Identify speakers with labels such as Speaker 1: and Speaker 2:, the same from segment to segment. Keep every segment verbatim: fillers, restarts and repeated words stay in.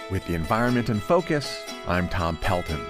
Speaker 1: With the environment in focus, I'm Tom Pelton.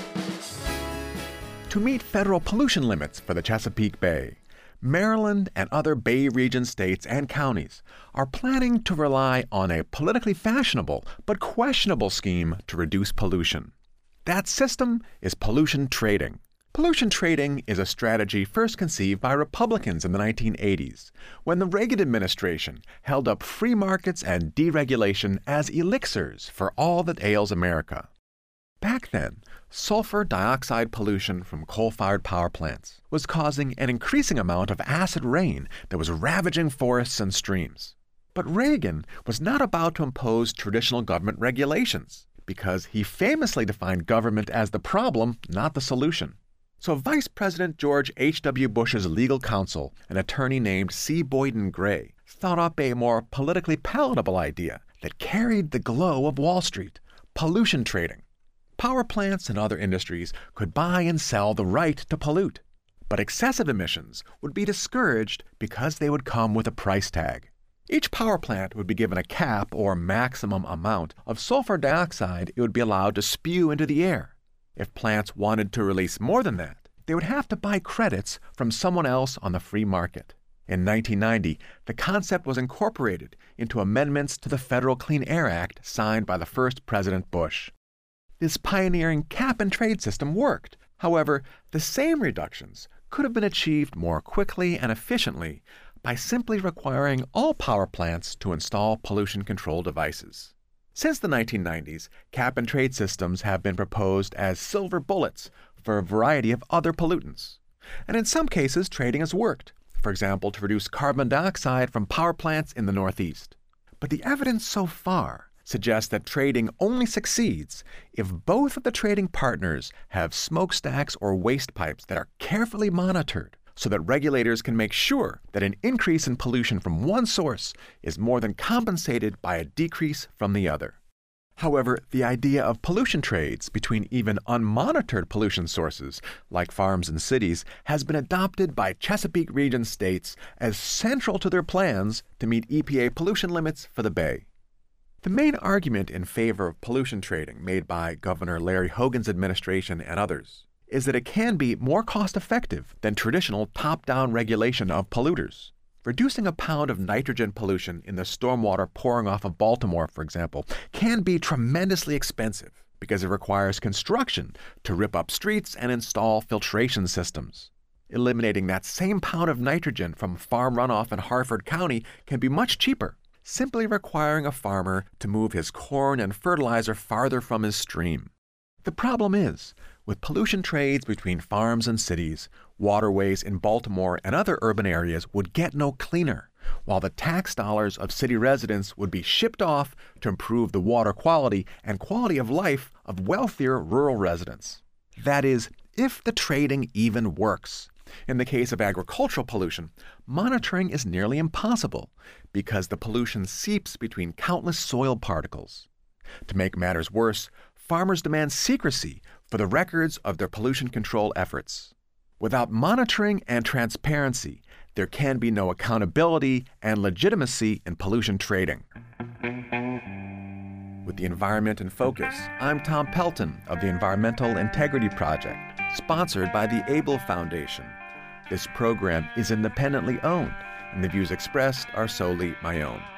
Speaker 1: To meet federal pollution limits for the Chesapeake Bay, Maryland and other Bay region states and counties are planning to rely on a politically fashionable but questionable scheme to reduce pollution. That system is pollution trading. Pollution trading is a strategy first conceived by Republicans in the nineteen eighties, when the Reagan administration held up free markets and deregulation as elixirs for all that ails America. Back then, sulfur dioxide pollution from coal-fired power plants was causing an increasing amount of acid rain that was ravaging forests and streams. But Reagan was not about to impose traditional government regulations, because he famously defined government as the problem, not the solution. So Vice President George H W Bush's legal counsel, an attorney named C. Boyden Gray, thought up a more politically palatable idea that carried the glow of Wall Street: pollution trading. Power plants and other industries could buy and sell the right to pollute, but excessive emissions would be discouraged because they would come with a price tag. Each power plant would be given a cap or maximum amount of sulfur dioxide it would be allowed to spew into the air. If plants wanted to release more than that, they would have to buy credits from someone else on the free market. In nineteen ninety, the concept was incorporated into amendments to the Federal Clean Air Act signed by the first President Bush. This pioneering cap-and-trade system worked. However, the same reductions could have been achieved more quickly and efficiently by simply requiring all power plants to install pollution control devices. Since the nineteen nineties, cap-and-trade systems have been proposed as silver bullets for a variety of other pollutants. And in some cases, trading has worked, for example, to reduce carbon dioxide from power plants in the Northeast. But the evidence so far suggests that trading only succeeds if both of the trading partners have smokestacks or waste pipes that are carefully monitored, so that regulators can make sure that an increase in pollution from one source is more than compensated by a decrease from the other. However, the idea of pollution trades between even unmonitored pollution sources, like farms and cities, has been adopted by Chesapeake region states as central to their plans to meet E P A pollution limits for the Bay. The main argument in favor of pollution trading made by Governor Larry Hogan's administration and others is that it can be more cost-effective than traditional top-down regulation of polluters. Reducing a pound of nitrogen pollution in the stormwater pouring off of Baltimore, for example, can be tremendously expensive because it requires construction to rip up streets and install filtration systems. Eliminating that same pound of nitrogen from farm runoff in Harford County can be much cheaper, simply requiring a farmer to move his corn and fertilizer farther from his stream. The problem is, with pollution trades between farms and cities, waterways in Baltimore and other urban areas would get no cleaner, while the tax dollars of city residents would be shipped off to improve the water quality and quality of life of wealthier rural residents. That is, if the trading even works. In the case of agricultural pollution, monitoring is nearly impossible because the pollution seeps between countless soil particles. To make matters worse, farmers demand secrecy for the records of their pollution control efforts. Without monitoring and transparency, there can be no accountability and legitimacy in pollution trading. With the environment in focus, I'm Tom Pelton of the Environmental Integrity Project, sponsored by the Abel Foundation. This program is independently owned, and the views expressed are solely my own.